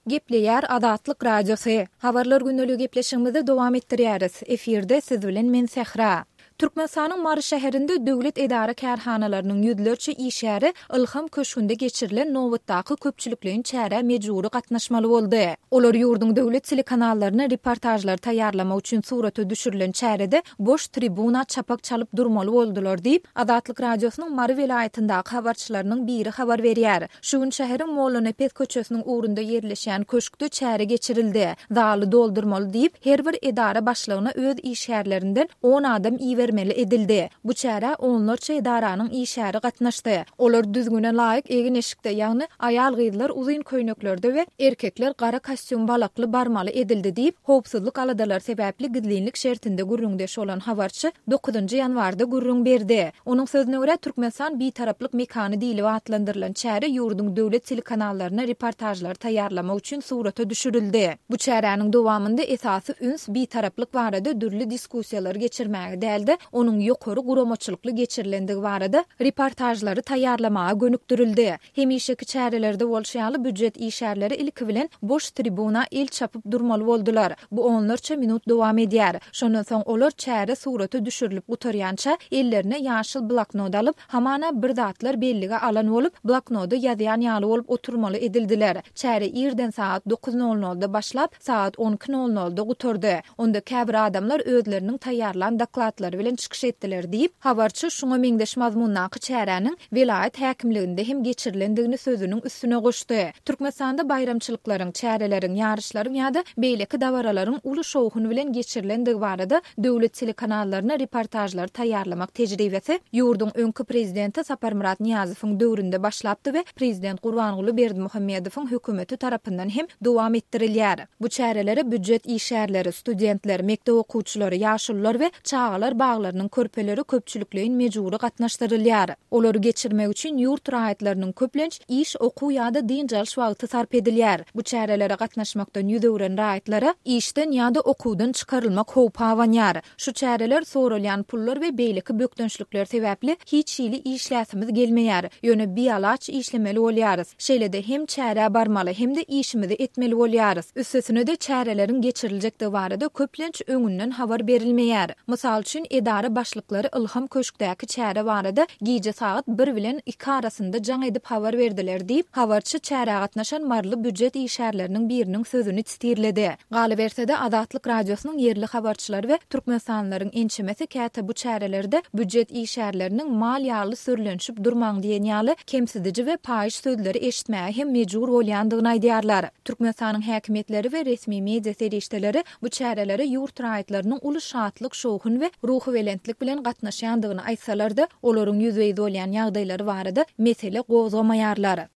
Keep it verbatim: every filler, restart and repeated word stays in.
Gepleýär Azatlyk Radiosy. Habarlar günnälik gepleşigimizi dowam etdirýäris. Efirde siz bilen men Sehra. Türkmenistanyň Mary şäherinde döwlet edara kärhanalarynyň ýüzlerçe işäri Ilham köşkünde geçirilen nowatdaky köpçülikliň çäre mejburi gatnaşmaly boldy. Olar ýurdun döwlet telekanallarına reportajlar taýýarlama üçin suraty düşürilen çärede boş tribuna çapak çalyp durmaly boldular diýip Azatlyk Radiosynyň Mary welaýatyndaky habarçylarynyň biri habar berýär. Şuň şäheriň Mollanypet köçesiniň ugrunda ýerleşýän köşkde çäre geçirildi. Zaly doldurmaly diýip her bir edara başlygyna öz işärlerinden on adam iýer edildi. Bu çäre onlarça edaranyň işäri gatnaşdy. Olar düzgüne laýyk egin eşikde, ýagny aýal gyzlar uzyn köýneklerde we erkekler gara kostyum balakly barmaly edildi diýip howpsuzlyk aladalar sebäpli gizlinlik şertinde gürrüňdeş bolan habarçy dokuzunçy ýanwarda gürrüň berdi. Onuň sözüne görä Türkmenistan bitaraplyk mekany diýilip atlandyrylan çäre ýurdun döwlet telekanallaryna reportajlar taýýarlama üçin surata düşürildi. Bu çäräniň dowamında esasy üns bitaraplyk barada dürli diskussiýalar geçirmäge däldi. Onun ýokary guramaçylykly geçirilendigi barada reportajlary taýýarlamaga gönükdirildi. Hemişeki çärelerde bolşýaly büdjet işärleri ilki bilen boş tribuna el çapyp durmaly boldular. Bu onlarça minut dowam edýär. Şondan soň olar çäre suraty düşürilip gutarýança ellerine ýaşyl bloknot alyp hamana bir zatlar bellige alan bolup bloknoty ýazýan ýaly bolup oturmaly edildiler. Çäre ýerden saat dokuz nol nolda başlap saat on iki nol nolda guturdy. Onda käbir adamlar özleriniň taýýarlan doklatlary bilen çykyş etdiler diýip habarçy şuňa meňdeş mazmunnaky çäräniň welaýat häkimliginde hem geçirilendigini sözüniň üstüne goşdy. Türkmenistanda bayramçylyklaryň, çäreleriň, ýaryşlaryň ýa-da beýleki dawaralaryň uly şowhun bilen geçirilendigi barada döwlet telekanallaryna reportajlar taýýarlamak tejribesi ýurdun öňkü prezidenti Saparmurat Niýazowyň döwründe başlapdy we prezident Gurbanguly Berdimuhammedowyň hökümeti tarapyndan hem dowam etdirilýär. Bu çärelere büdjet işärleri, studentler, mekdep okuwçylary, ýaşullar we çağalar baglarynyň körpeleri köpçülikliň mejburi gatnaşdyrylýar. Olary geçirmek üçin ýurt raýatlarynyň köplenç iş, okuw ýa-da diňjal wagty sarp edilýär. Bu çärelere gatnaşmakdan ýüzegren raýatlara işden ýa-da okuwdan çykarylmak howpy awanýar. Şu çäreler sorulýan pullar we beýleki bökdünçlikler sebäpli hiç ýyly işläsimiz gelmeýär. Ýöne biýalaç işlemeli bolýarys. Şeýlede hem çäre barmaly hem de işimizi etmeli bolýarys. Üstesine de çärelerin geçiriljekdigi barada köplenç öňünden habar berilmeýär. Mysal üçin edara başlyklary Ilham köşkdäki çäre barada gije saat bir bilen iki arasynda jaň edip habar berdiler diýip habarçy çäre gatnaşan marly büdjet işärleriniň biriniň sözüni çytyrlady. Galy bersede Azatlyk Radiosynyň yerli habarçylary we türkmenistanylaryň ençemesi käte bu çärelerde büdjet işärleriniň mal ýaly sürlenşip durmaň diýen ýaly kemsidici we paýyş sözleri eşitmäge hem mejbur bolýandygyny aýdýarlar. Türkmenistanyň häkimetleri we resmi media serişdeleri bu çärelere ýurt raýatlarynyň uly şatlyk, şowhun we ruhy welentlik bilen gatnaşýandygyny aýtsalar-da, olaryň ýüzeye bolýan ýagdaýlary barada mesele gozgamaýarlar.